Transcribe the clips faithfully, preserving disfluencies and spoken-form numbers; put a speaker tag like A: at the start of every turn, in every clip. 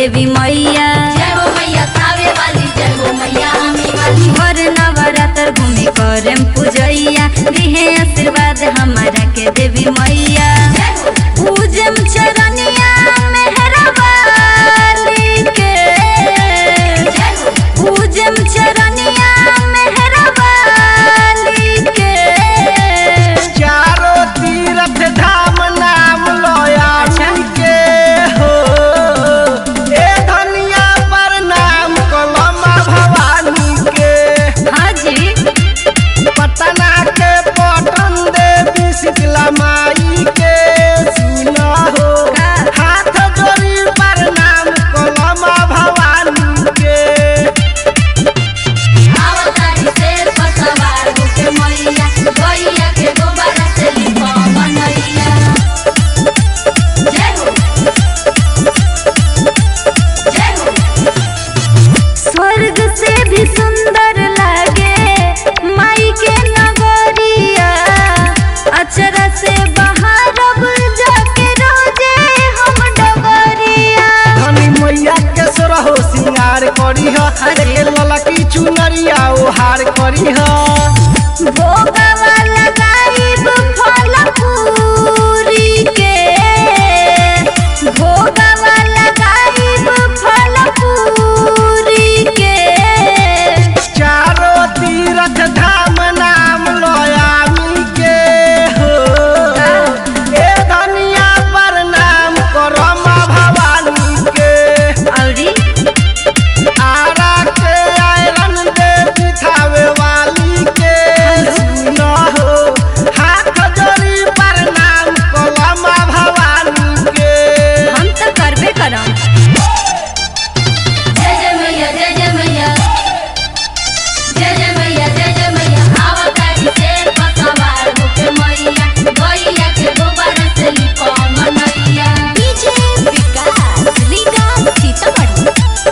A: देवी मैया।
B: जय हो मैया थावे वाली, जय हो मैया आमी वाली।
A: हर नवरात्र घूमे करम पूजैया, दिहे आशीर्वाद हमारा के देवी मैया। पूजम चरनिया मेहरा वाली के, पूजम चरनिया मेहरा वाली के।
C: चारों तीर्थ धाम नाम लोया के हो, ए धनिया पर नाम कलमा भवानी के।
A: हाँ जी,
C: पटना के पटन देवी शीतला माई के सुना हो, हाथ जोड़ी पर नाम कलमा भवानी के।
B: आवतारी शेर पर सवार होके मैया, गैया के गोबर से लिपा बनैया। जय हो, जय हो।
A: स्वर्ग से भी सुंदर लागे माई के नगरिया, अचरा से बाहर अब जाके रोजे हम डगरिया।
C: धनी मैया के सोरहो सिंगार करी ह, देखे ललकी चुनरिया ओ हार करी ह।
A: भोगवा लगाइब फल पूरी के, भोगवा लगाइब फल पूरी के।
C: चारों तीर्थ धाम नाम लोयामी के हो, ए धनिया पर नाम करमा भवानी के।
A: औरी
C: आरा के आयरन देवी थावे वाली के सुना हो, हाथ जोड़ी पर नाम कलमा भवानी के।
A: हम तो करबे करम।
B: जय जय मैया, जय जय मैया, जय जय मैया, जय जय मैया। आवतारी शेर पर सवार होके मैया, गैया के गोबर से लिपा बनैया।
A: डीजे विकास लीगा सीतामढ़ी।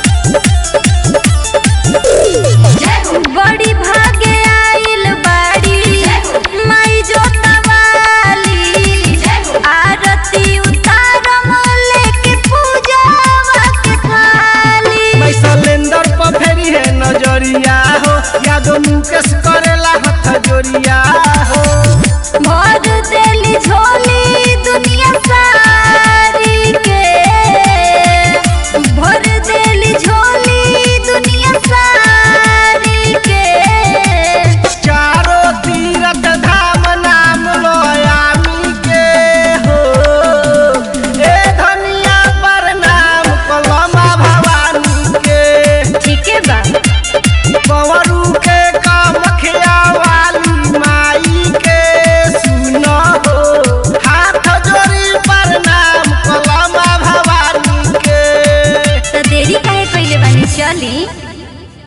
B: जय हो,
A: बड़ी भागे आइल बाड़ी माई जोता वाली, आरती उतारम लेके पूजावा के थाली।
C: मैं सिलेंडर पर फेरी है नजरिया हो, यादों मुँह के